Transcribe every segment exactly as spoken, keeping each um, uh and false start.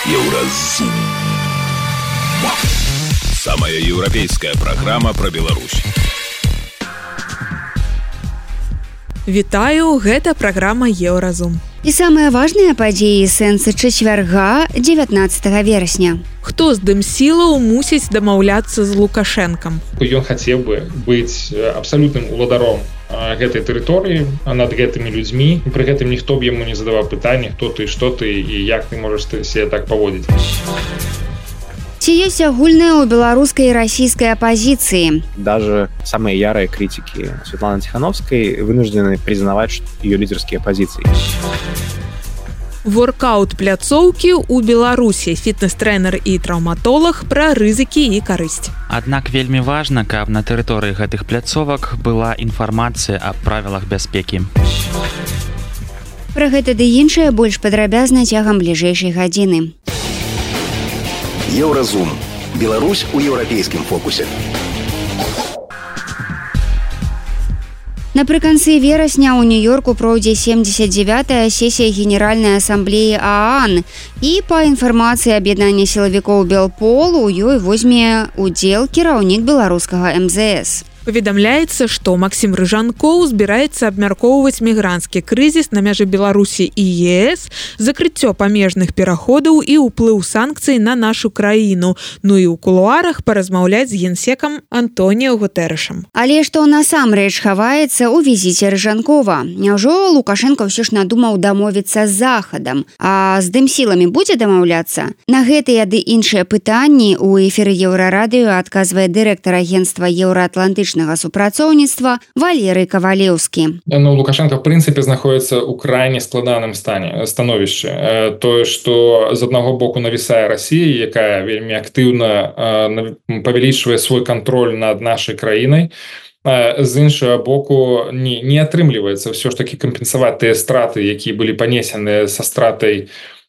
Еўразум. Самая еўрапейская программа про Беларусь. Вітаю, гэта праграма Еўразум. І самыя важныя падзеі сэнсы чацвярга дзевятнаццатага верасня. Хто з дымсілаў мусіць дамаўляцца з Лукашэнкам? Ён хацеў бы быць абсалютным уладаром гэтай тэрыторыі над гэтымі людзьмі. Пры гэтым ніхто б яму не задаваў пытанні, хто ты, што ты і як ты можаш себе так паводзіць. Ці ёсць агульная ў беларускай і расійскай апозіцыі? Даже самые ярые критики Светланы Тихановской вынуждены признавать ее лидерские позиции. Воркаут пляцоўкі ў Беларусі. Фітнес-трэнер і траўматолог пра рызыкі і карысць. Аднак вельмі важна, каб на тэрыторыі гэтых пляцовак была інфармацыя аб правілах бяспекі. Пра гэта ды іншае больш падрабязна цягам бліжэйшай гадзіны. Еўразум. Беларусь у еўрапейскім фокусе. Напрыканцы верасня ў Нью-Йорку пройдзе семьдесят девятая сесія Генеральнай асамблеі ААН. І па інфармацыі аб'яднання сілавікоў Белпол у ёй возьме удзел кіраўнік беларускага эм зэ эс. Паведамляецца, што Максім Рыжанкоў збіраецца абмяркоўваць мігранцкі крызіс на мяжы Беларусі і ЕС, закрыццё памежных пераходаў і ўплыў санкцый на нашу краіну. Ну і ў кулуарах паразмаўляць з генсекам Антоніо Гутэрэшам. Але што насамрэч хаваецца ў візіце Рыжанкова? Няўжо Лукашенко ўсё ж надумаў дамовіцца з Захадам, а з дымсіламі будзе дамаўляцца? На гэтыя ды іншыя пытанні ў эфіры Еўрарадыё адказвае дырэктар агенцтва еўраатлантычнага супрацоўніцтва Валерый Кавалеўскі. Ну, Лукашенко, в прынцыпе, знаходіцца ў крайне складаным стане становішчы. Тое, што з аднаго боку навісае Расія, якая вельмі актыўна павялічвае свой кантроль над нашай краінай, з іншага боку не, не атрымліваецца ўсё ж такі кампенсаваць тыя страты, якія былі панесены са стратай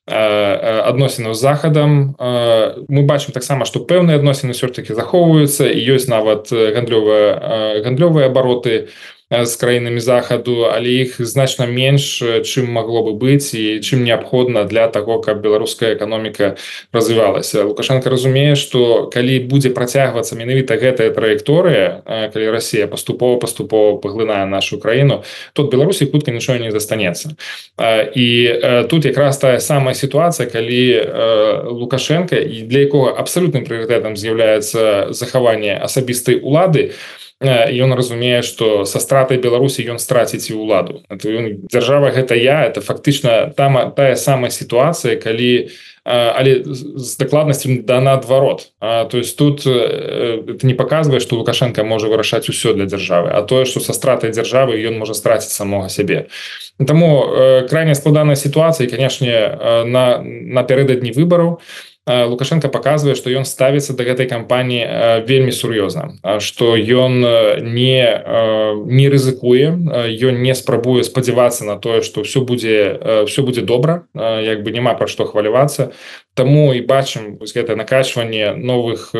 адносінаў з Захадам. Мы бачым таксама, што пэўныя адносіны ўсё ж такі захоўваюцца, і ёсць нават гандлёвыя, гандлёвыя абароты з краінамі Захаду, але іх значна менш, чым магло бы быць і чым неабходна для таго, каб беларуская эканоміка развівалася. Лукашенко разумее, што калі будзе працягвацца менавіта гэтая траекторыя, калі Расія паступова-паступова паглынае нашу краіну, то ад Беларусі хутка нічога не застанецца. І тут якраз тая самая сітуацыя, калі Лукашенко, і для якога абсалютным прыярытэтам з'яўляецца захаванне асабістай улады, ён разумее, што са стратай Беларусі ён страціць і ўладу. Дзяржава гэта я, это фактычна там тая самая сітуацыя, калі, але з дакладнасцю да наадварот. То есть тут это не паказвае, што Лукашенко можа вырашаць усё для дзяржавы, а тое, што са стратай дзяржавы ён можа страціць самога сябе. Таму крайне складаная сітуацыя, і, канешне, на, напярэдадні выбараў Лукашенко паказвае, што ён ставіцца да гэтай кампаніі вельмі сур'ёзна, што ён не, не рызыкуе, ён не спрабуе спадзявацца на тое, што ўсё будзе, ўсё будзе добра, як бы няма пра што хвалявацца. Таму і бачым гэтае накачванне новых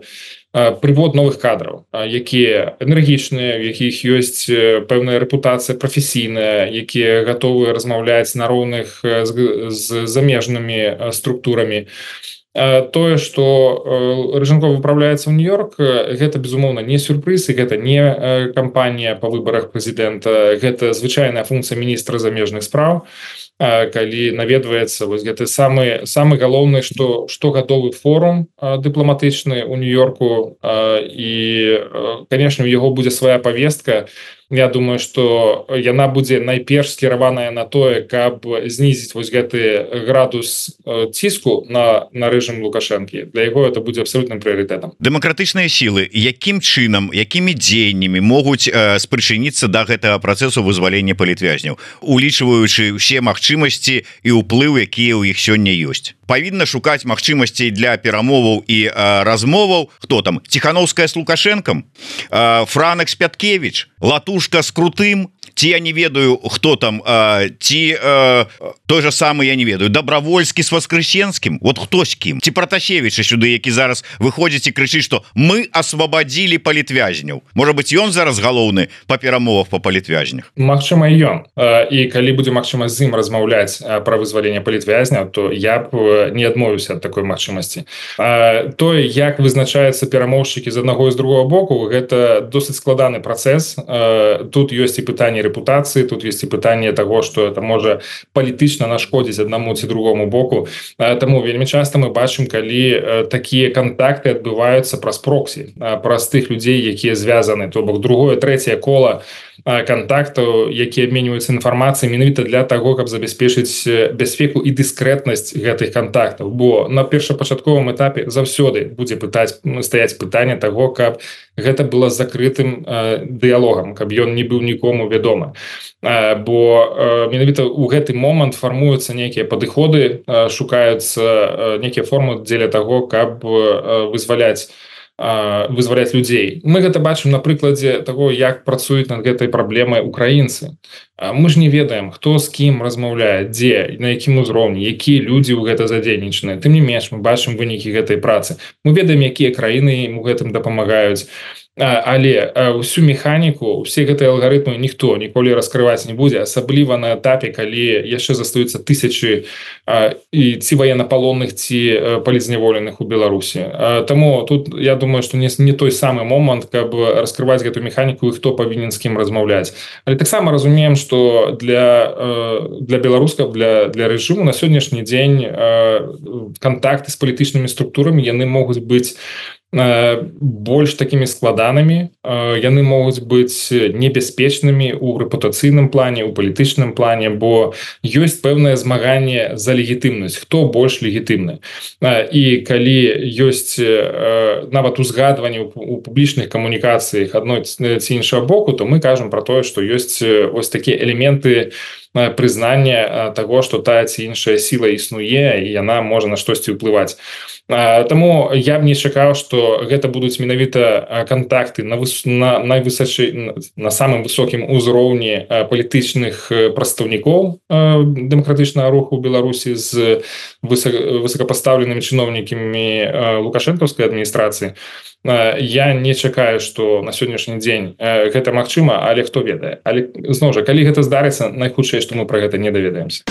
прывод новых кадраў, якія энергічныя, у якіх ёсць пэўная рэпутацыя прафесійная, якія гатовы размаўляць на роўных з, з замежнымі структурамі. Тое, што Рыжанков выпраўляецца ў Нью-Йорк, гэта, безумоўна, не сюрпрыз, і гэта не кампанія па выбарах прэзідэнта, гэта звычайная функцыя міністра замежных спраў, калі наведваецца вось гэты самы, самы галоўны, што штогадовы форум дыпламатычны ў Нью-Йорку, і, канешне, у яго будзе свая павестка. Я думаю, што яна будзе найперш скіраваная на тое, каб знізіць вось гэты градус ціску на, на рэжым Лукашэнкі. Для яго это будзе абсалютным прыярытэтам. Дэмакратычныя сілы, якім чынам, якімі дзеяннямі могуць э, спрычыніцца да гэтага працэсу вызвалення палітвязняў, улічваючы ўсе магчымасці і ўплыў, якія ў іх сёння ёсць? Павінна шукаць магчымасцей для перамоваў і э, размоваў. Хто там? Тихановская с Лукашенком, э, Франак с Пяткевич, Латушка с Крутым, ці я не ведаю хто там э, ці э, той же самый я не ведаю Добровольскі с Воскресенскім вот хто з кім ці Пратасевіча сюды які зараз выходзіць і крычыць что мы освободили палітвязняў можа быть ён зараз галоўны па перамовах по палітвязнях Магчыма ён і калі будзе магчыма з ім размаўляць про вызваленне палітвязняў то я б не адмовіўся ад такой магчымасці тое як вызначаюцца перамоўшчыкі з аднаго і з другого боку гэта досыць складаны працэс тут ёсць і пытанне рэпутацыі тут ёсць і пытанне того что это можа палітычна нашкодзіць аднаму ці другому боку таму вельмі часто мы бачым калі такія контакты адбываюцца праз проксі праз тых людзей якія звязаны то бок другое трэцяе кола контактаў які абменьваюцца інфармацыяй менавіта для того каб забяспечыць бяспеку і дыскрэтнасць гэтых контактаў бо на першапачатковым этапе заўсёды будзе пытаць стаяць пытанне того каб гэта было закрытым дыялогам каб ён не быў нікому вядома бо менавіта ў гэты момант фармуюцца нейкія падыходы шукаюцца нейкія формы дзеля того каб вызваляць вызваляць людзей мы гэта бачым на прыкладзе того як працуюць над гэтай праблемай украінцы мы ж не ведаем хто з кім размаўляе дзе на якім узроўні якія людзі ў гэта задзейнічаны тым не менш мы бачым вынікі гэтай працы мы ведаем якія краіны ім у гэтым дапамагаюць але ўсю механіку усе гэтыя алгарытмы ніхто ніколі раскрываць не будзе асабліва на этапе калі яшчэ застаюцца тысячы і ці военнапалонных ці палізняволеных у Беларусі таму тут я думаю что не не той самы момант каб раскрываць гэту механіку і хто павінен з кім размаўляць але таксама разумеем что для для беларускаў для для рэжыму на сённяшні дзень контакты з палітычнымі структурамі яны могуць быць больш такімі складанымі яны могуць быць небяспечнымі у рэпутацыйным плане у палітычным плане бо ёсць пэўнае змаганне за легітымнасць хто больш легітымны і калі ёсць нават узгадванне у публічных камунікацыях адной ці іншага боку то мы кажам про тое што ёсць ось такія элементы прызнання того что тая ці іншая сіла існуе і яна можа на штосьці ўплываць Таму я б не чакаў што гэта будуць менавіта контакты на на найвысочай на самым высокім узроўні палітычных прадстаўнікоў дэмакратычнага руху Беларусі з высокапастаўленымі чыноўнікамі лукашэнкаўскай адміністрацыі я не чакаю што на сённяшні дзень гэта магчыма але хто ведае але зноў жа калі гэта здарыцца найхутчэй што мы пра гэта не даведаемся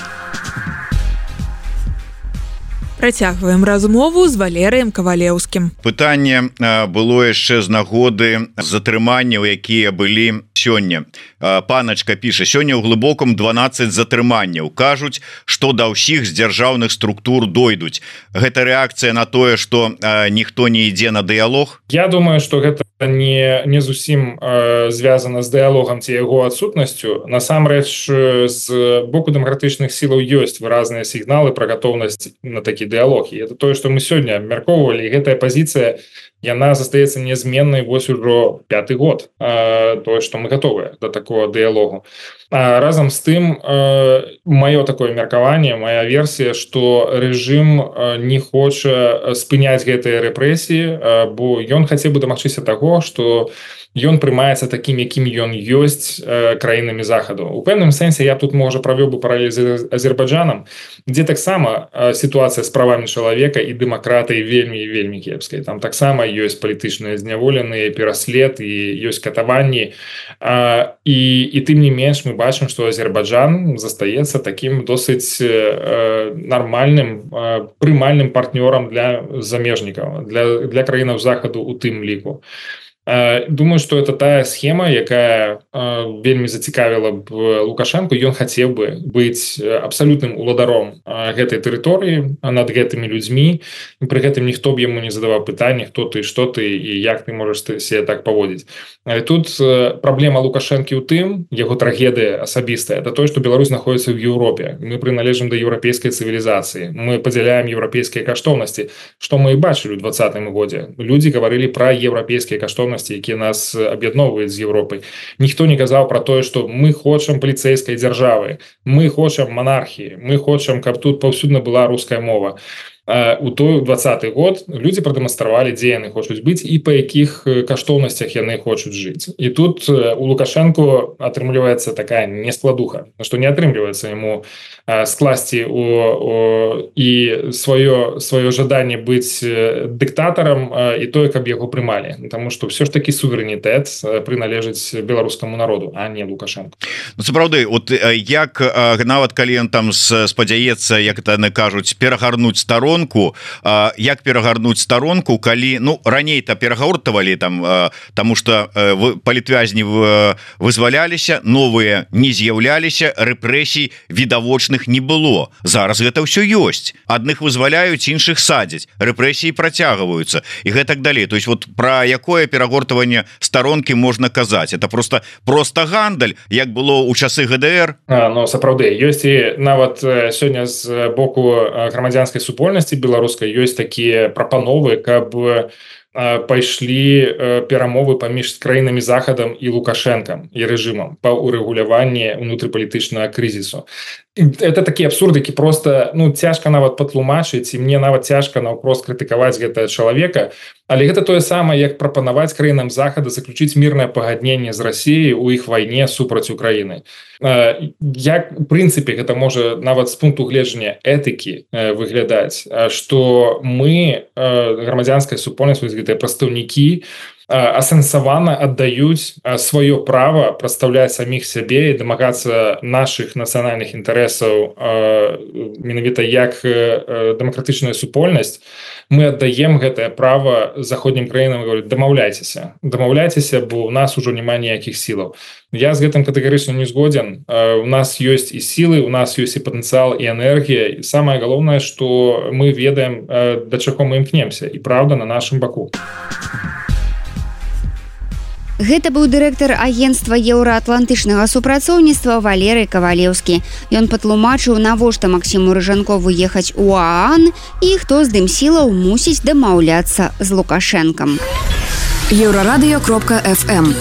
Працягваем размову з Валерыем Кавалеўскім. Пытанне было яшчэ з нагоды затрыманняў, якія былі сёння. Паначка піша: сёння ў глыбокам дванаццаць затрыманняў. Кажуць, што да ўсіх з дзяржаўных структур дойдуць. Гэта рэакцыя на тое, што ніхто не ідзе на дыялог? Я думаю, што гэта не, не зусім э, звязана з дыялогам ці яго адсутнасцю. Насамрэч, з боку дэмакратычных сілаў ёсць выразныя сігналы пра гатоўнасць на такі дыялог. І это тое, што мы сёння абмяркоўвалі, і гэтая пазіцыя яна застаецца нязменнай вось ужо пяты год, э, тое, што мы гатовыя да такого дыялогу. А разам з тым, э, маё такое меркаванне, моя версія, што рэжым э, не хоча спыняць гэтыя рэпрэсіі, э, бо ён хацеў бы дамагчыся таго, што ён прымаецца такім, якім ён ёсць э, краінамі захаду. У пэўным сэнсе я тут можа правёў бы паралель з Азербайджанам, дзе таксама э, сітуацыя з правамі чалавека і дэмакратыі вельмі і вельмі кепскай. Там таксама ёсць палітычныя зняволеныя, пераслед і ёсць катаванні. Э, і, і тым не менш мы бачым, што Азербайджан застаецца такім досыць э, нармальным, э, прымальным партнёрам для замежнікаў, для, для краінаў захаду у тым ліку. Думаю, што это тая схема, якая вельмі зацікавіла б Лукашенко. Ён хацеў бы быць абсалютным уладаром гэтай тэрыторыі над гэтымі людзьмі. Пры гэтым ніхто б яму не задаваў пытанне, хто ты, што ты і як ты можаш себе так паводзіць. Але тут праблема Лукашэнкі ў тым, яго трагедыя асабістая, это тое, што Беларусь знаходіцца ў Еўропе. Мы прыналежым да еўрапейскай цывілізацыі. Мы падзяляем еўрапейскія каштоўнасці, што мы і бачылі ў двадцатым годзе. Людзі гаварылі пра еўрапейскія каштоўнасці, якія нас аб'ядноўваюць з Еўропай. Ніхто не казаў пра тое, што мы хочам паліцэйскай дзяржавы, мы хочам манархіі, мы хочам, каб тут паўсюдна была руская мова. у той двадцаты год люди прадэманстравалі, дзе яны хочуць быць і па якіх каштоўнасцях яны хочуць жыць. І тут у Лукашенко атрымліваецца такая нескладуха, што не атрымліваецца яму скласці у, у, і сваё, сваё жаданне быць дыктатарам і тое, каб яго прымалі. Таму што ўсё ж такі суверэнітэт прыналежыць беларускаму народу, а не Лукашенко. Ну, сапраўды, от як нават калі ён там спадзяецца, як это яны кажуць, перагарнуць старонку, як перагарнуць старонку, калі, ну, раней-то перагортавалі там, таму што палітвязні вызваляліся, новыя не з'яўляліся, рэпрэсій відавочных не было. Зараз гэта ўсё ёсць. Адных вызваляюць, іншых садзяць. Рэпрэсіі працягваюцца і гэтак далей. То есть вот про якое перагортаванне старонкі можна казаць? Это просто просто гандаль, як было ў часы гэ дэ эр? А, ну, сапраўды, ёсць і нават сёння з боку грамадзянскай супольнасці беларускай ёсць такія прапановы, каб пайшлі перамовы паміж краінамі захадам і Лукашэнкам і рэжымам па урэгуляванні унутрыпалітычнага крызісу. Это такі абсурд, які просто, ну, цяжка нават патлумачыць, і мне нават цяжка наўпрост крытыкаваць гэтага чалавека, але гэта тое самае, як прапанаваць краінам захада заключыць мірнае пагадненне з Расіяй у іх вайне супраць Украіны. Як, у прынцыпе, гэта можа нават з пункту гледжання этыкі выглядаць, што мы, грамадзянская супольнасць, гэтыя прадстаўнікі, асэнсавана аддаюць сваё права прадстаўляць саміх сябе і дамагацца нашых нацыянальных інтарэсаў менавіта як дэмакратычная супольнасць. Мы аддаем гэтае права заходнім краінам і говорю, дамаўляйцеся, дамаўляйцеся, бо ў нас ужо няма ніякіх сілаў. Я з гэтым катэгарычна не згодзен. У нас ёсць і сілы, у нас ёсць і патэнцыял, і энергія. І самае галоўнае, што мы ведаем, да чаго мы імкнемся, і праўда на нашым баку. Гэта быў дырэктар агенцтва еўраатлантычнага супрацоўніцтва Валерый Кавалеўскі. Ён патлумачыў, навошта Максіму Рыжанкову ехаць у ААН і хто з дымсілаў мусіць дамаўляцца з Лукашэнкам. еўрарадыё кропка эф эм.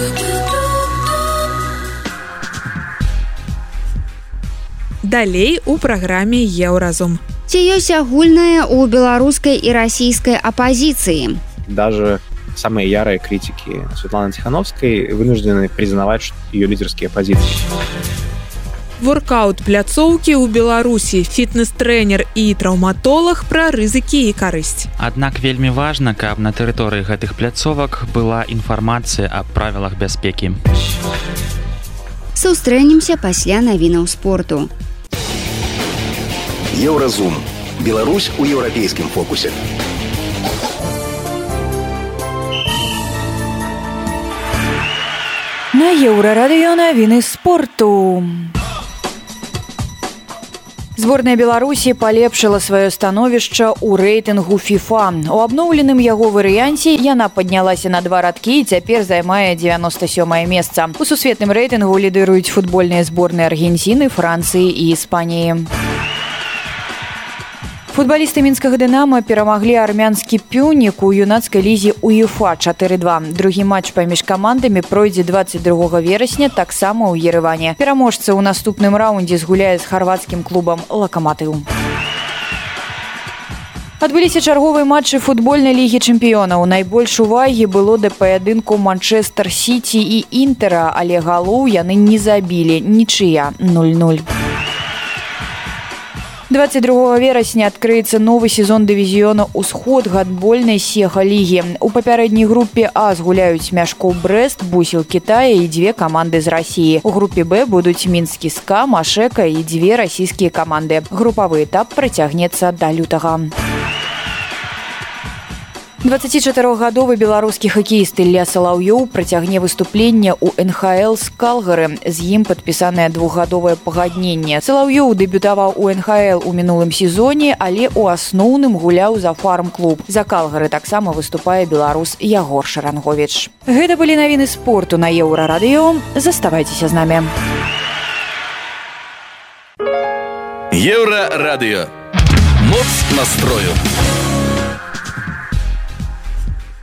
Далей у праграме Еўразум. Ці ёсць агульнае ў беларускай і расійскай апазіцыі? Даже самые ярые критики Светланы Тихановской вынуждены признавать ее лидерские позиции. Воркаут пляцоўкі ў Беларусі, фітнес-трэнер і траўматолог пра рызыкі і карысць. Аднак вельмі важна, каб на тэрыторыі гэтых пляцовак была інфармацыя аб правілах бяспекі. Сустрэнемся пасля навінаў спорту. Еўразум. Беларусь у еўрапейскім фокусе. На Еўрарадыё навіны спорту. Зборная Беларусі палепшыла сваё становішча ў рэйтынгу FIFA. У абноўленым яго варыянце яна паднялася на два радкі і цяпер займае дзевяноста сёмае месца. У сусветным рэйтынгу лідыруюць футбольныя зборныя Аргенціны, Францыі і Іспаніі. Футбалісты мінскага «Дынама» перамаглі армянскі «Пюнік» у юнацкай лізе УЕФА чатыры два. Другі матч паміж камандамі пройдзе дваццаць другога верасня таксама ў Ерэване. Пераможца ў наступным раўндзе згуляе з харвацкім клубам «Лакаматыў». Адбыліся чарговыя матчы футбольнай лігі чэмпіёнаў. Найбольш увагі было да паядынку Манчэстэр Сіці і Інтэра, але галоў яны не забілі. Нічыя нуль нуль. дваццаць другога верасня адкрыецца новы сезон дывізіёна «Усход» гандбольнай Сеха-лігі. У папярэдняй групе А згуляюць Мяшкоў Брэст, Бусел Кітая і дзве каманды з Расіі. У групе Б будуць Мінскі СКА, Машэка і дзве расійскія каманды. Групавы этап працягнецца да лютага. дваццацічатырохгадовы беларускі хакеіст Ілля Салаўёў працягне выступленне ў эн ха эл з Калгары. З ім падпісанае двухгадовае пагадненне. Салаўёў дэбютаваў у эн ха эл у мінулым сезоне, але ў асноўным гуляў за Фарм-клуб. За Калгары таксама выступае беларус Ягор Шаранговіч. Гэта былі навіны спорту на Еўрарадыё. Заставайцеся з намі. Еўрарадыё. Моц настрою.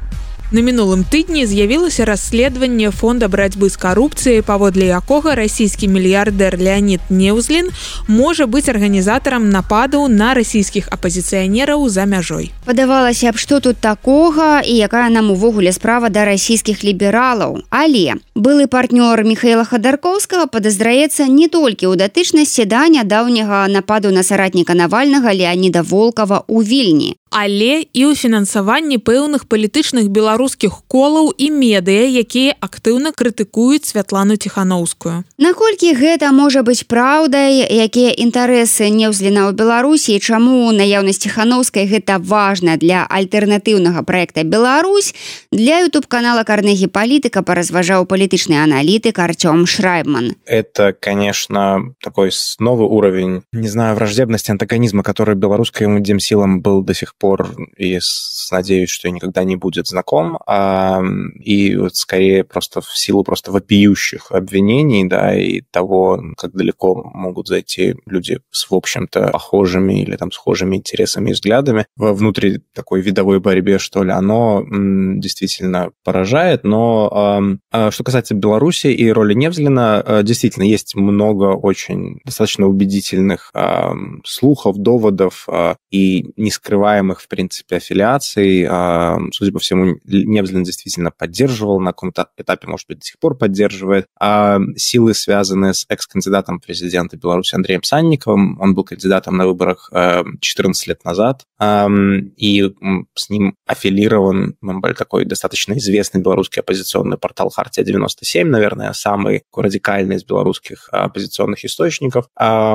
На мінулым тыдні з'явілася расследаванне фонда барацьбы з карупцыяй, паводле якога расійскі мільярдэр Леонид Неўзлін можа быць арганізатарам нападаў на расійскіх апазіцыянераў за мяжой. Падавалася б, што тут такога і якая нам увогуле справа да расійскіх лібералаў. Але былы партнёр Михаила Ходорковскага падазраецца не толькі ў датычнасці да нядаўняга нападу на саратніка Навальнага Леонида Волкова ў Вільні, але і ў фінансаванні пэўных палітычных беларускіх колаў і медыя, якія актыўна крытыкуюць Святлану Ціхановскую. Наколькі гэта можа быць праўдай, якія інтарэсы Неўзліна ў Беларусі і чаму наяўнасць Ціхановскай гэта важна для альтэрнатыўнага праекта «Беларусь», для ютуб-канала «Карнегі Палітыка» поразважаў палітычны аналітык Артём Шрайбман. Это, конечно, такой новый уровень, не знаю, враждебности, антагонизма, который белорусским демсилам был до сих пор, и надеюсь, что и никогда не будет знаком, а, и вот скорее просто в силу просто вопиющих обвинений, да, и того, как далеко могут зайти люди с, в общем-то, похожими или там схожими интересами и взглядами во внутри такой видовой борьбе, что ли, оно м, действительно поражает. Но э, что касается Беларуси и роли Невзлина, э, действительно есть много очень достаточно убедительных э, слухов, доводов э, и нескрываемых, в принципе, аффилиаций. Э, судя по всему, Невзлин действительно поддерживал, на каком-то этапе, может быть, до сих пор поддерживает. А силы, связанные с экс-кандидатом президента Беларуси Андреем Санниковым, он был кандидатом на выборах э, четырнадцать лет назад, э, и с ним аффилирован такой достаточно известный белорусский оппозиционный портал «Хартия девяносто семь», наверное, самый радикальный из белорусских оппозиционных источников. Э,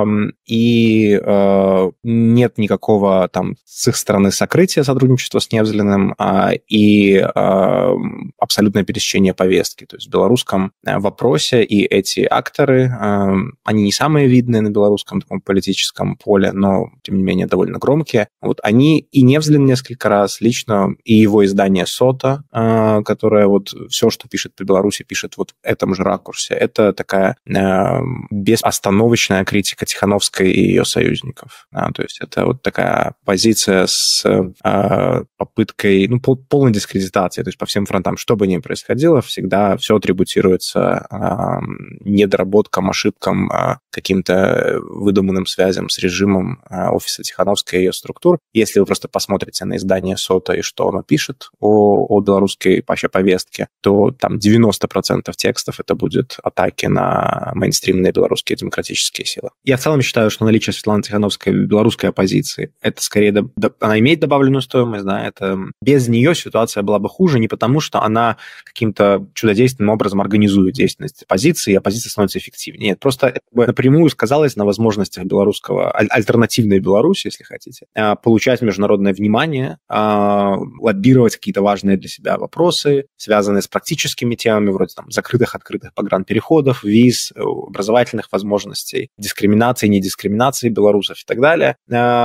и э, нет никакого там с их стороны сокрытия сотрудничества с Невзлиным э, и э, абсолютное пересечение повестки. То есть в белорусском вопросе и эти акторы, э, они не самые видные на белорусском таком политическом поле, но, тем не менее, довольно громкие. Вот они и Невзлин несколько раз лично, и его издание «Сота», э, которое вот все, что пишет по Беларуси, пишет вот в этом же ракурсе. Это такая э, безостановочная критика Тихановской и ее союзников. Да, то есть это вот такая позиция с э, попыткой, ну, пол, полной дискредитации, то есть по всем фронтам. Что бы ни происходило, всегда все атрибутируется э, недоработкам, ошибкам, э, каким-то выдуманным связям с режимом э, офиса Тихановской и ее структур. Если вы просто посмотрите на издание «Сота» и что оно пишет о, о белорусской вообще повестке, то там девяносто процентов текстов это будет атаки на мейнстримные белорусские демократические силы. Я в целом считаю, что наличие Светланы Тихановской в белорусской оппозиции, это скорее, до, до, она имеет добавленную стоимость, да, это без нее ситуация была бы хуже, не потому что она каким-то чудодейственным образом организует деятельность оппозиции, и оппозиция становится эффективнее. Нет, просто это напрямую сказалось на возможностях белорусского, аль- альтернативной Беларуси, если хотите, получать международное внимание, лоббировать какие-то важные для себя вопросы, связанные с практическими темами, вроде там закрытых-открытых погранпереходов, виз, образовательных возможностей, дискриминации, недискриминации белорусов и так далее.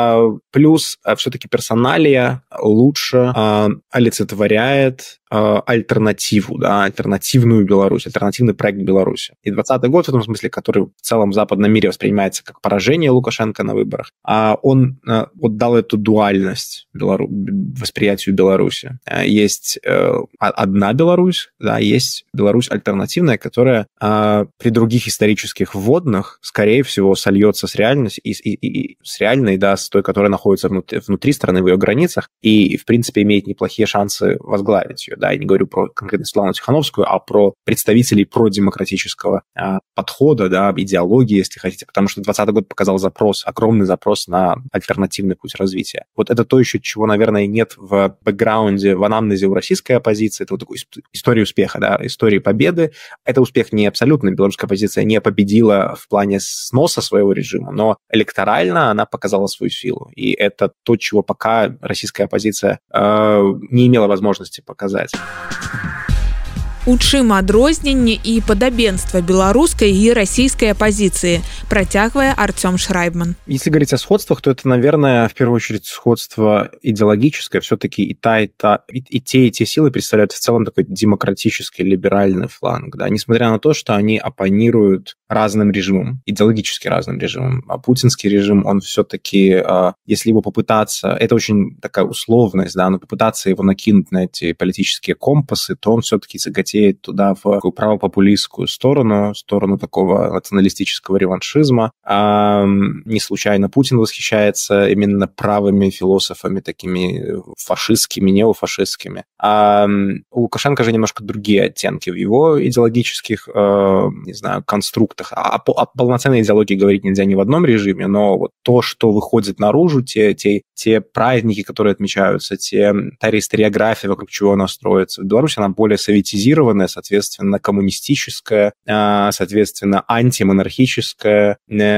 Плюс все-таки персоналия лучше олицетворяет альтернативу, да, альтернативную Беларусь, альтернативный проект Беларуси. И двадцатый год в этом смысле, который в целом в западном мире воспринимается как поражение Лукашенко на выборах, он вот дал эту дуальность Белору... восприятию Беларуси. Есть одна Беларусь, да, есть Беларусь альтернативная, которая при других исторических вводных, скорее всего, сольется с реальностью, и, и, и, с реальной, да, с той, которая находится внутри, внутри страны, в ее границах, и, в принципе, имеет неплохие шансы возглавить ее. Да, я не говорю про конкретно Светлану Тихановскую, а про представителей продемократического а, подхода, да, идеологии, если хотите, потому что двадцатый год показал запрос, огромный запрос на альтернативный путь развития. Вот это то еще, чего, наверное, нет в бэкграунде, в анамнезе у российской оппозиции. Это вот такой история успеха, да, история победы. Это успех не абсолютный, белорусская оппозиция не победила в плане сноса своего режима, но электорально она показала свою силу. И это то, чего пока российская оппозиция э, не имела возможности показать. У чым адрозненне і падабенства беларускай і расійскай апозиции, протягивая Артем Шрайбман. Если говорить о сходствах, то это, наверное, в первую очередь сходство идеологическое. Все-таки и та, и та, и, и те, и те силы представляют в целом такой демократический, либеральный фланг. Да? Несмотря на то, что они оппонируют разным режимам, идеологически разным режимам. А путинский режим, он все-таки, если его попытаться, это очень такая условность, да, но попытаться его накинуть на эти политические компасы, то он все-таки заготеет туда в правопопулистскую сторону, сторону такого националистического реваншизма. А не случайно Путин восхищается именно правыми философами, такими фашистскими, неофашистскими. А у Лукашенко же немножко другие оттенки в его идеологических, не знаю, конструктах. О, о полноценной идеологии говорить нельзя ни в одном режиме, но вот то, что выходит наружу, те, те, те праздники, которые отмечаются, те, та историография, вокруг чего она строится. В Беларуси она более советизирована, соответственно, коммунистическая, соответственно, антимонархическая.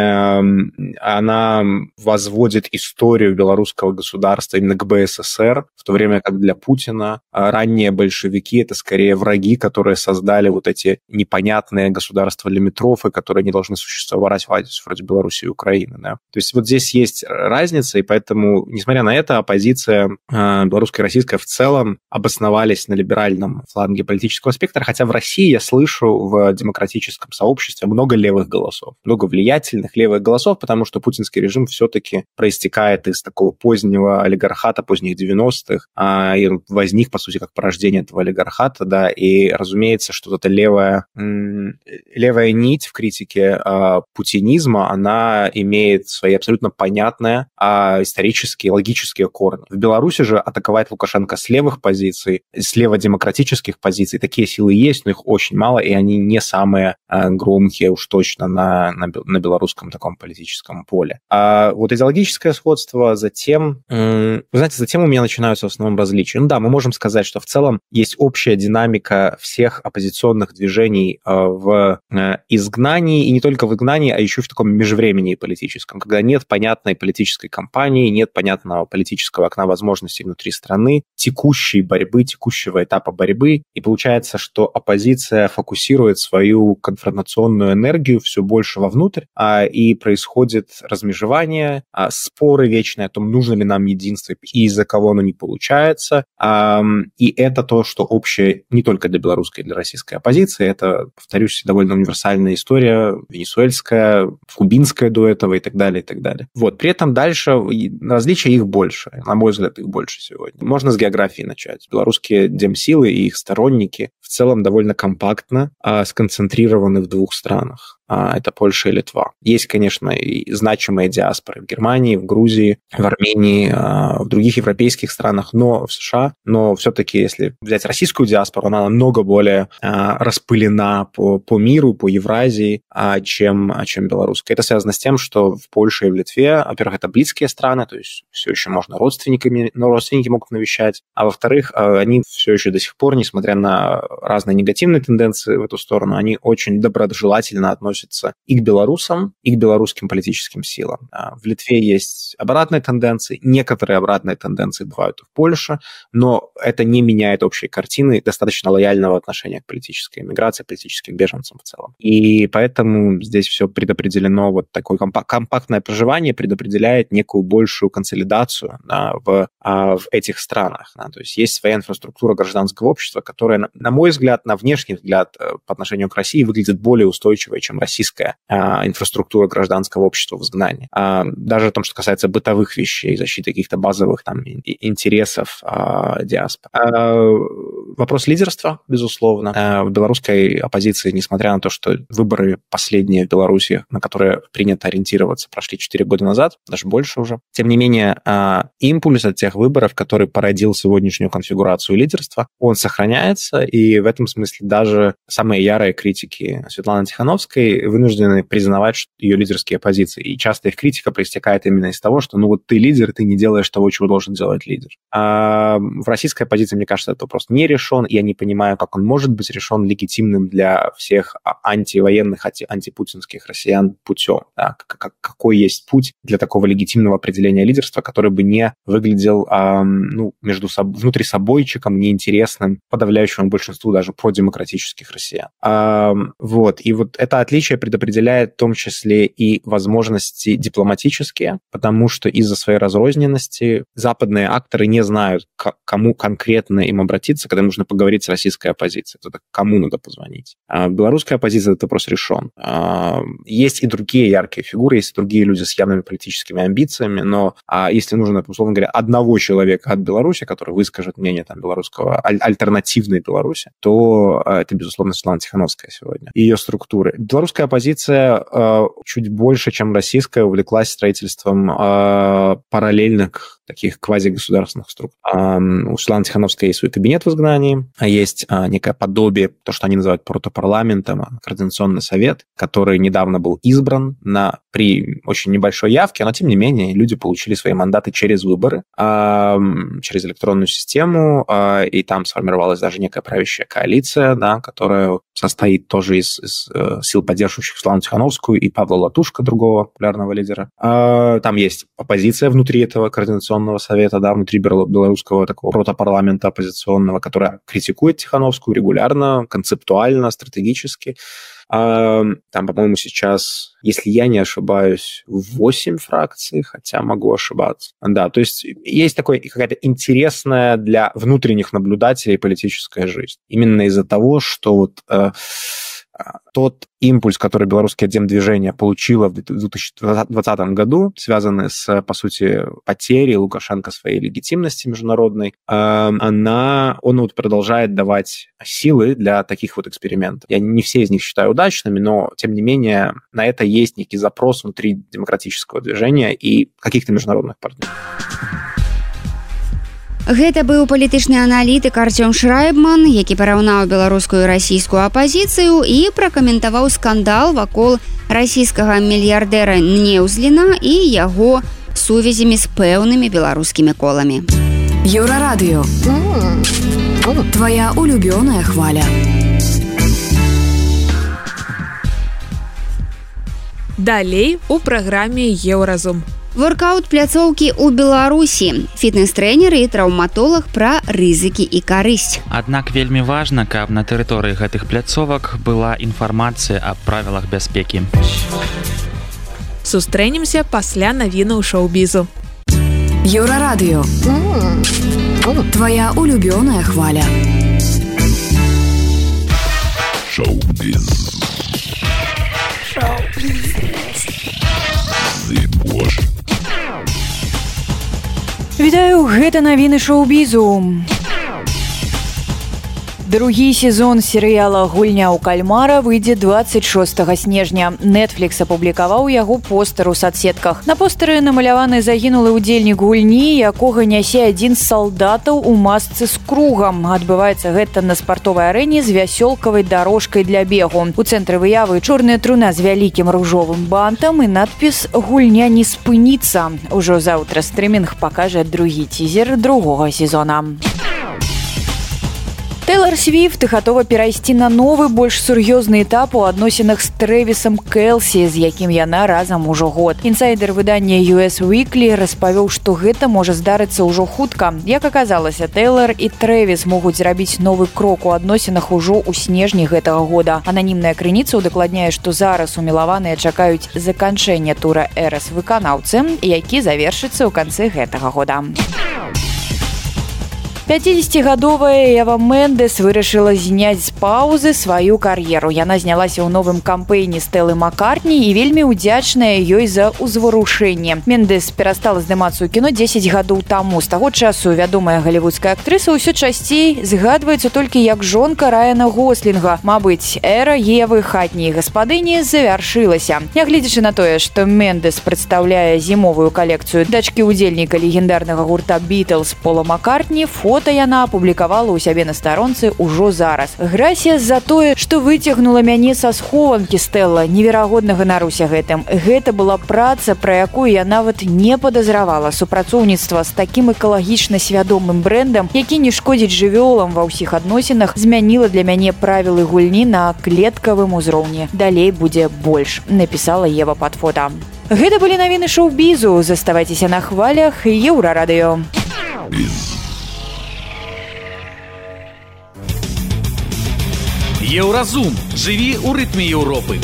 Она возводит историю белорусского государства именно к БССР, в то время как для Путина ранние большевики — это скорее враги, которые создали вот эти непонятные государства-лимитрофы, которые не должны существовать вроде Беларуси и Украины. Да? То есть вот здесь есть разница, и поэтому, несмотря на это, оппозиция белорусская и российская в целом обосновались на либеральном фланге политического спектра, хотя в России я слышу в демократическом сообществе много левых голосов, много влиятельных левых голосов, потому что путинский режим все-таки проистекает из такого позднего олигархата, поздних девяностых, а, и возник, по сути, как порождение этого олигархата, да, и, разумеется, что эта левая, м- левая нить в критике а, путинизма, она имеет свои абсолютно понятные а, исторические, логические корни. В Беларуси же атаковать Лукашенко с левых позиций, с леводемократических позиций, такие силы есть, но их очень мало, и они не самые а, громкие уж точно на, на, на белорусском таком политическом поле. А вот идеологическое сходство, затем, м- вы знаете, затем у меня начинаются в основном различия. Ну да, мы можем сказать, что в целом есть общая динамика всех оппозиционных движений а, в а, изгнании, и не только в изгнании, а еще в таком межвремении политическом, когда нет понятной политической кампании, нет понятного политического окна возможностей внутри страны, текущей борьбы, текущего этапа борьбы, и получается, что оппозиция фокусирует свою конфронтационную энергию все больше вовнутрь, а, и происходит размежевание, а, споры вечные о том, нужно ли нам единство и из-за кого оно не получается. А, и это то, что общее не только для белорусской и для российской оппозиции. Это, повторюсь, довольно универсальная история, венесуэльская, кубинская до этого и так далее, и так далее. Вот. При этом дальше различия их больше. На мой взгляд, их больше сегодня. Можно с географии начать. Белорусские демсилы и их сторонники в целом довольно компактно а, сконцентрированы в двух странах. Это Польша и Литва. Есть, конечно, и значимые диаспоры в Германии, в Грузии, в Армении, в других европейских странах, но в США. Но все-таки, если взять российскую диаспору, она намного более распылена по, по миру, по Евразии, чем, чем белорусская. Это связано с тем, что в Польше и в Литве, во-первых, это близкие страны, то есть все еще можно родственниками, но родственники могут навещать. А во-вторых, они все еще до сих пор, несмотря на разные негативные тенденции в эту сторону, они очень доброжелательно относятся и к белорусам, и к белорусским политическим силам. В Литве есть обратные тенденции, некоторые обратные тенденции бывают и в Польше, но это не меняет общей картины достаточно лояльного отношения к политической эмиграции, политическим беженцам в целом. И поэтому здесь все предопределено, вот такое компактное проживание предопределяет некую большую консолидацию, да, в, в этих странах. Да. То есть есть своя инфраструктура гражданского общества, которая, на мой взгляд, на внешний взгляд по отношению к России выглядит более устойчивой, чем российская а, инфраструктура гражданского общества в изгнании. А, даже о том, что касается бытовых вещей, защиты каких-то базовых там интересов а, диаспор. А, вопрос лидерства, безусловно. А, в белорусской оппозиции, несмотря на то, что выборы последние в Беларуси, на которые принято ориентироваться, прошли четыре года назад, даже больше уже, тем не менее, а, импульс от тех выборов, который породил сегодняшнюю конфигурацию лидерства, он сохраняется, и в этом смысле даже самые ярые критики Светланы Тихановской были вынуждены признавать ее лидерские позиции. И часто их критика проистекает именно из того, что ну вот ты лидер, ты не делаешь того, чего должен делать лидер. А в российской оппозиции, мне кажется, это просто не решен. Я не понимаю, как он может быть решен легитимным для всех антивоенных, антипутинских россиян путем. Да? Какой есть путь для такого легитимного определения лидерства, который бы не выглядел а, ну, между собой, внутри собойчиком, неинтересным подавляющему большинству даже продемократических россиян. А, вот. И вот это отличие предопределяет в том числе и возможности дипломатические, потому что из-за своей разрозненности западные акторы не знают, к кому конкретно им обратиться, когда нужно поговорить с российской оппозицией. Это кому надо позвонить. А белорусская оппозиция этот вопрос решен. А, есть и другие яркие фигуры, есть и другие люди с явными политическими амбициями, но а, если нужно, условно говоря, одного человека от Беларуси, который выскажет мнение там, белорусского, аль- альтернативной Беларуси, то а, это, безусловно, Светлана Тихановская сегодня. И ее структуры. Белорусская оппозиция а, чуть больше, чем российская, увлеклась строительством а, параллельных таких квазигосударственных структур. А, у Светланы Тихановской есть свой кабинет в изгнании, а есть а, некое подобие, то, что они называют протопарламентом, координационный совет, который недавно был избран на, при очень небольшой явке, но, тем не менее, люди получили свои мандаты через выборы, а, через электронную систему, а, и там сформировалась даже некая правящая коалиция, да, которая состоит тоже из, из э, сил, поддерживающих Светлану Тихановскую и Павла Латушко, другого популярного лидера. А, там есть оппозиция внутри этого координационного совета, да, внутри белорусского такого протопарламента оппозиционного, которая критикует Тихановскую регулярно, концептуально, стратегически. А, там, по-моему, сейчас, если я не ошибаюсь, восемь фракций, хотя могу ошибаться. Да, то есть есть такая какая-то интересная для внутренних наблюдателей политическая жизнь. Именно из-за того, что вот э, тот импульс, который белорусское демдвижение получило в две тысячи двадцатом году, связанный с, по сути, потерей Лукашенко своей легитимности международной, она, он вот продолжает давать силы для таких вот экспериментов. Я не все из них считаю удачными, но, тем не менее, на это есть некий запрос внутри демократического движения и каких-то международных партнеров. Гэта быў палітычны аналітык Артём Шрайбман, які параўнаў беларускую і расійскую апазіцыю і пракаментаваў скандал вакол расійскага мільярдэра Неўзліна і яго сувязямі з пэўнымі беларускімі коламі. Еўрарадыё. Твоя улюбёная хваля. Далей у праграме Еўразум. Воркаут пляцоўкі ў Беларусі. Фітнес-трэнер і траўматолог пра рызыкі і карысць. Аднак вельмі важна, каб на тэрыторыі гэтых пляцовак была інфармацыя аб правілах бяспекі. Сустрэнемся пасля навінаў шоу-бізу. Еўрарадыё. Твоя улюбёная хваля. Шоу-біз. Шоу-біз. Вітаю, гэта навіны шоу-бізу. Другі сезон серыяла «Гульня ў кальмара» выйдзе дваццаць шостага снежня. Netflix апублікаваў яго постэр у соцсетках. На постэры намаляваны загінулы ўдзельнік гульні, якога нясе адзін з салдатаў у масцы з кругам. Адбываецца гэта на спартовай арэне з вясёлкавай дарожкай для бегу. У цэнтры выявы чорная труна з вялікім ружовым бантам і надпіс «Гульня не спыніцца». Ужо заўтра стрымінг пакажа другі тізер другога сезона. Тейлор Свифт гатова перайсці на новы, больш сур'ёзны этап у адносінах з Трэвісам Кэлсі, з якім яна разам ужо год. Інсайдер выдання ю эс Weekly распавёў, што гэта можа здарыцца ўжо хутка. Як аказалася, Тейлор і Трэвіс могуць зрабіць новы крок у адносінах ужо ў снежні гэтага года. Ананімная крыніца ўдакладняе, што зараз умілаваныя чакаюць заканчэння тура «Эрас» выканаўцы, які завершыцца ў канцы гэтага года. пяцідзесяцігадовая Эва Мендес вырашыла зняць з паўзы сваю кар'еру. Яна знялася ў новым кампэйне Стэлы Маккартні і вельмі ўдзячная ёй за ўзварушэнне. Мендес перастала здымацца ў кіно дзесяць гадоў таму. З таго часу вядомая галівудская актрыса ўсё часцей згадваецца толькі як жонка Райана Гослінга. Мабыць, эра Евы хатняй гаспадыні завяршылася. Нягледзячы на тое, што Мендес прадстаўляе зімовую калекцыю дачкі ўдзельніка легендарнага гурта «Бітлз» Пола Маккартні, Фота яна апублікавала ў сябе на старонцы ўжо зараз. Грасія за тое, што выцягнула мяне са схованкі Стэлла. Неверагодна ганаруся гэтым. Гэта была праца, пра якую я нават не падазравала. Супрацоўніцтва з такім экалагічна свядомым брэндам, які не шкодзіць жывёлам ва ўсіх адносінах, змяніла для мяне правілы гульні на клеткавым узроўні. Далей будзе больш, напісала Ева пад фота. Гэта былі навіны шоу-бізу. Заставайцеся на хвалях Еўрарадыё. Еўразум. Жыві ў рытме Еўропы.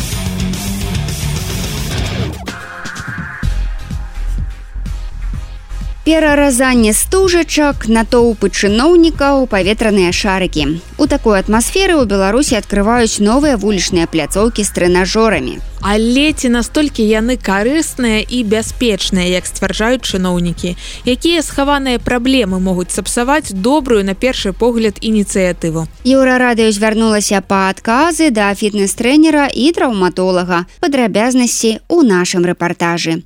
Пераразанне стужачак, натоўпы чыноўнікаў, паветраныя шарыкі. У такой атмасферы ў Беларусі адкрываюць новыя вулічныя пляцоўкі з трэнажорамі. Але ці настолькі яны карысныя і бяспечныя, як сцвярджаюць чыноўнікі? Якія схаваныя праблемы могуць сапсаваць добрую, на першы погляд, ініцыятыву? Еўрарадыё звярнулася па адказы да фітнес-трэнера і траўматолага. Падрабязнасці ў нашым рэпартажы.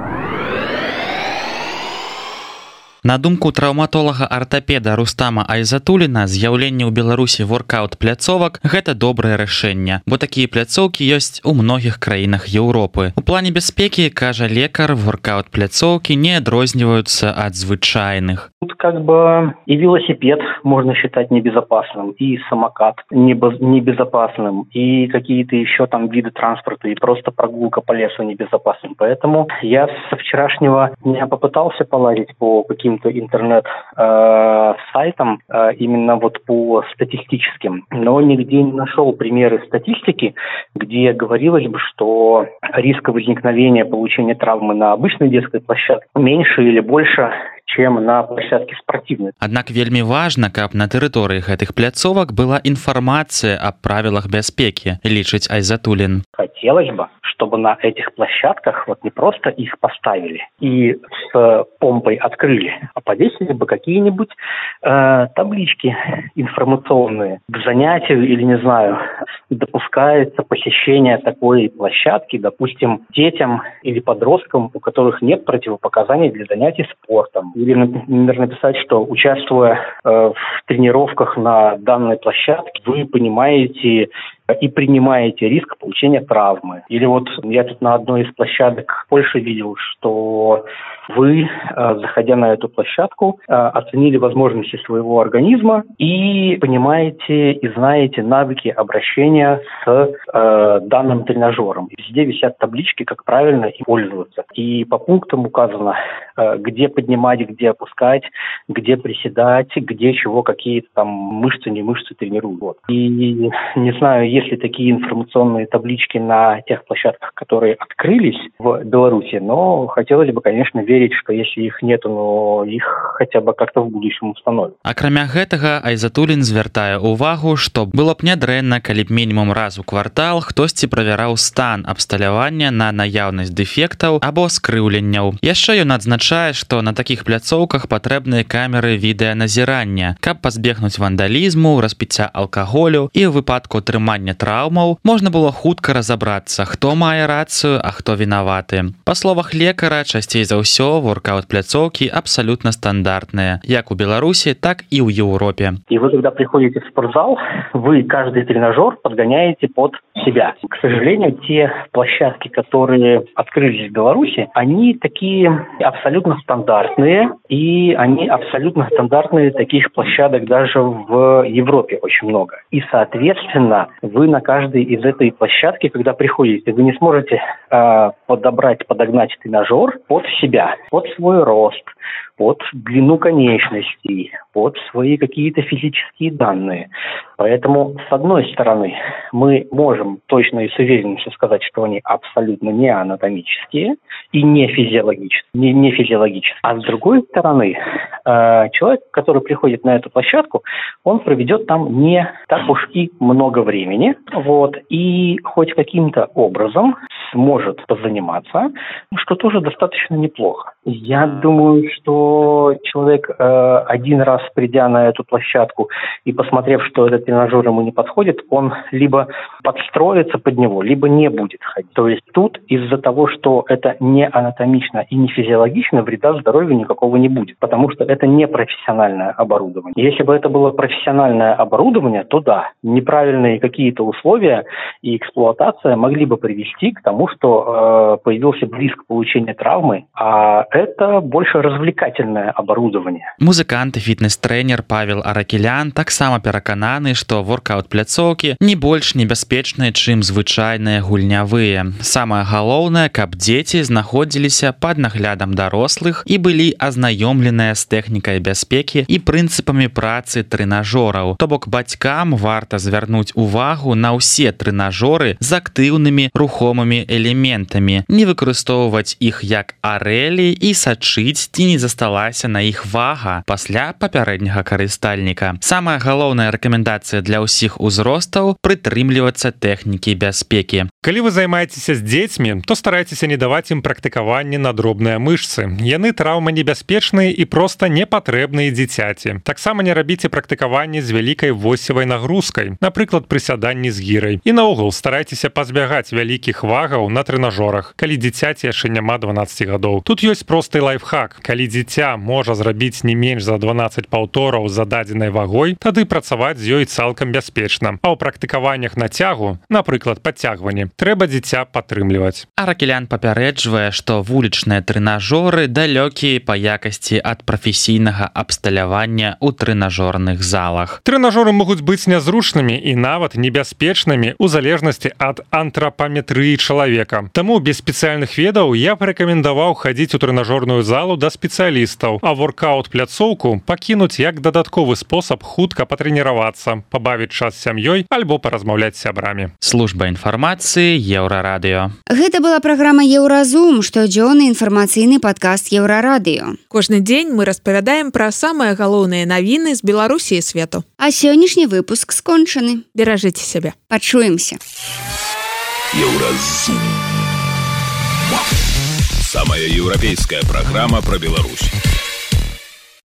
На думку траўматолага-артапеда Рустама Айзатуліна, з'яўленне ў Беларусі воркаут-пляцовак – гэта добрае рашэнне, бо такія пляцоўкі ёсць у многіх краінах Еўропы. У плане бяспекі, кажа лекар, воркаут-пляцоўкі не адрозніваюцца ад звычайных. Тут как бы и велосипед можно считать небезопасным, и самокат небезопасным, и какие-то еще там виды транспорта, и просто прогулка по лесу небезопасным. Поэтому я со вчерашнего дня попытался полазить по каким то интернет-сайтам, э, э, именно вот по статистическим, но нигде не нашел примеры статистики, где говорилось бы, что риск возникновения получения травмы на обычной детской площадке меньше или больше, чем на площадке спортивной. Аднак вельмі важна, каб на тэрыторыі гэтых пляцовак была інфармацыя аб правілах бяспекі, лічыць Айзатулін. Хотелось бы, чтобы на этих площадках вот не просто их поставили и с помпой открыли, а повесили бы какие-нибудь э, таблички информационные к занятию или, не знаю, допускается посещение такой площадки, допустим, детям или подросткам, у которых нет противопоказаний для занятий спортом. Или, например, написать, что, участвуя э, в тренировках на данной площадке, вы понимаете и принимаете риск получения травмы. Или вот я тут на одной из площадок в Польше видел, что вы, заходя на эту площадку, оценили возможности своего организма и понимаете и знаете навыки обращения с э, данным тренажером. Везде висят таблички, как правильно им пользоваться. И по пунктам указано, э, где поднимать, где опускать, где приседать, где чего, какие-то там мышцы, не мышцы тренируют. Вот. И не знаю, есть ли такие информационные таблички на тех площадках, которые открылись в Беларуси, но хотелось бы, конечно, верить, что если их нету, но их хотя бы как-то в будущем установят. Акрамя гэтага, Айзатулін звяртае ўвагу, што было б нядрэнна, калі б мінімум раз у квартал хтосьці правяраў стан абсталявання на наяўнасць дэфектаў або скрыўленняў. Яшчэ ён адзначае, што на такіх пляцоўках патрэбныя камеры відэаназірання, каб пазбегнуць вандалізму, распіцця алкаголю і ў выпадку атрымання траўмаў можна было хутка разабрацца, хто мае рацыю, а хто вінаваты. Па словах лекара, часцей за ўсё воркаут-пляцоўкі абсалютна стандартныя, як у Беларусі, так и в Европе. И вы, когда приходите в спортзал, вы каждый тренажер подгоняете под себя. К сожалению, те площадки, которые открылись в Беларуси, они такие абсолютно стандартные, и они абсолютно стандартные, таких площадок даже в Европе очень много. И, соответственно, вы на каждой из этой площадки, когда приходите, вы не сможете э, подобрать, подогнать тренажер под себя, под свой рост, под длину конечностей, под свои какие-то физические данные. Поэтому, с одной стороны, мы можем точно и с уверенностью сказать, что они абсолютно не анатомические и не физиологические. Не, не физиологические. А с другой стороны, э, человек, который приходит на эту площадку, он проведет там не так уж и много времени, вот, и хоть каким-то образом сможет позаниматься, что тоже достаточно неплохо. Я думаю, что человек э, один раз, придя на эту площадку и посмотрев, что этот тренажер ему не подходит, он либо подстроится под него, либо не будет ходить. То есть тут из-за того, что это не анатомично и не физиологично, вреда здоровью никакого не будет, потому что это не профессиональное оборудование. Если бы это было профессиональное оборудование, то да, неправильные какие-то условия и эксплуатация могли бы привести к тому, что э, появился бы риск получения травмы, а это больше развлекательное оборудование. Музыкант и фітнес-трэнер Павел Аракелян таксама перакананы, што воркаут-пляцоўкі не больш небяспечныя, чым звычайныя гульнявыя. Самае галоўнае, каб дзеці знаходзіліся пад наглядам дарослых і былі азнаёмленыя з тэхнікай бяспекі і прынцыпамі працы трэнажораў. То бок бацькам варта звярнуць увагу на ўсе трэнажоры з актыўнымі рухомымі элементамі, не выкарыстоўваць іх як арэлі і сачыць, ці не засталася на іх вага пасля папярэдняга карыстальніка. Самая галоўная рэкамендацыя для ўсіх узростаў — прытрымлівацца тэхнікі бяспекі. Калі вы займаецеся з дзецьмі, то старайцеся не даваць ім практыкаванне на дробныя мышцы. Яны траўманебяспечныя і проста не патрэбныя дзіцяці. Таксама не рабіце практыкаванне з вялікай восевай нагрузкай, напрыклад, прысяданні з гірай. І наогул старайцеся пазбягаць вялікіх вагаў на трэнажорах, калі дзіцяці яшчэ няма дванаццаці гадоў. Тут ёсць просты лайфхак. Калі дзіця можа зрабіць не менш за дванаццаць паўтораў за дадзенай вагой, тады працаваць з ёй цалкам бяспечна. А ў практыкаваннях на цягу, напрыклад, падцягванні, трэба дзіця падтрымліваць. Аракелян папярэджвае, што вулічныя трэнажоры далёкія па якасці ад прафесійнага абсталявання ў трэнажорных залах. Трэнажоры могуць быць нязручнымі і нават небяспечнымі ў залежнасці ад антрапаметрыі чалавека. Таму без спецыяльных ведаў я парэкамендаваў хадзіць у трэнажорную залу да спецыялістаў, а воркаут-пляцоўку пакінуць як дадатковы спосаб хутка патрэніравацца, пабавіць час з сям'ёй альбо паразмаўляць з сябрамі. Служба інфармацыі Еўрарадыё. Гэта была праграма Еўразум, штодзённы інфармацыйны падкаст Еўрарадыё. Кожны дзень мы распавядаем пра самыя галоўныя навіны з Беларусі і свету. А сённяшні выпуск скончаны. Беражыце сябе. Пачуемся. Еўразум. Самая еўрапейская праграма пра Беларусь.